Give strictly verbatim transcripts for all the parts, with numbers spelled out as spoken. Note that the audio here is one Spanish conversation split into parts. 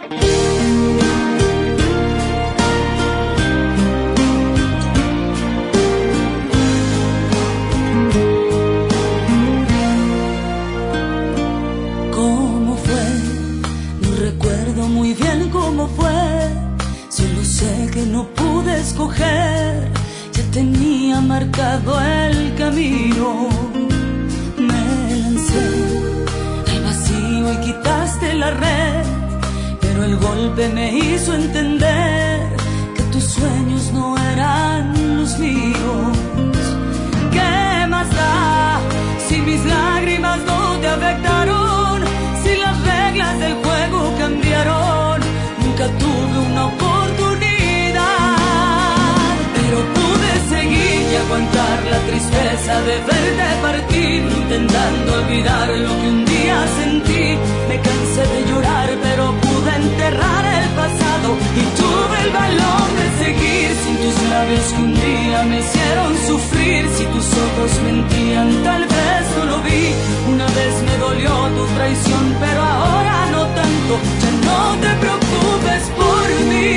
¿Cómo fue? No recuerdo muy bien cómo fue. Solo sé que no pude escoger. Ya tenía marcado el camino. Me lancé al vacío y quitaste la red, pero el golpe me hizo entender que tus sueños no eran los míos. ¿Qué más da si mis lágrimas no te afectaron? Si las reglas del juego cambiaron. Nunca tuve una oportunidad, pero pude seguir y aguantar la tristeza de verte partir, intentando olvidar lo que un día sentí. Me cansé de llorar, pero pude enterrar el pasado y tuve el valor de seguir sin tus labios que un día me hicieron sufrir. Si tus ojos mentían, tal vez no lo vi. Una vez me dolió tu traición, pero ahora no tanto. Ya no te preocupes por mí.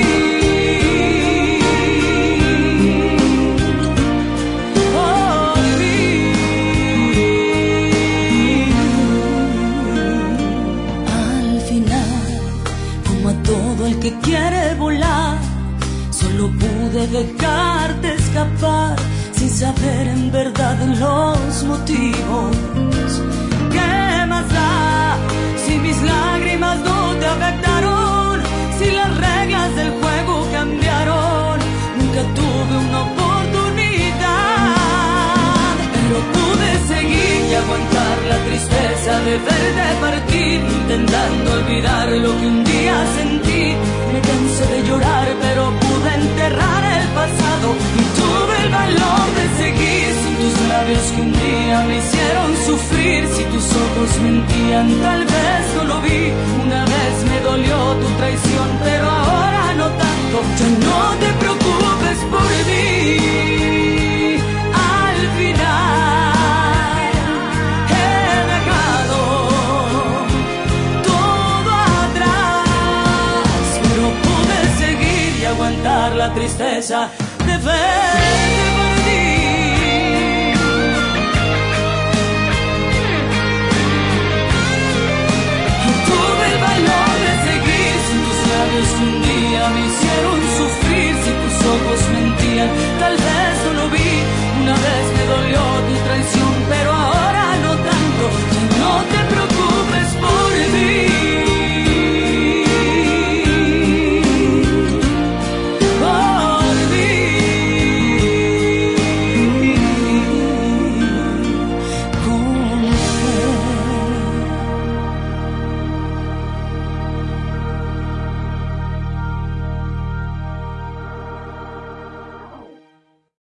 Por mí. Al final, como a todo el que quiere volar, solo pude dejarte escapar sin saber en verdad los motivos. ¿Qué más da si mis lágrimas no te afectaron? Si las reglas del juego cambiaron. Nunca tuve una oportunidad, pero pude seguir y aguantar la tristeza de verte partir, intentando olvidar lo que un día sentí. Me cansé de llorar, pero pude enterrar el pasado y tuve el valor de seguir sin tus labios que un día me hicieron sufrir. Si tus ojos mentían, tal vez no lo vi. Una vez me dolió tu traición, pero ahora no tanto. Ya no te preocupes por mí. Al final he dejado todo atrás, pero pude seguir y aguantar la tristeza de ver.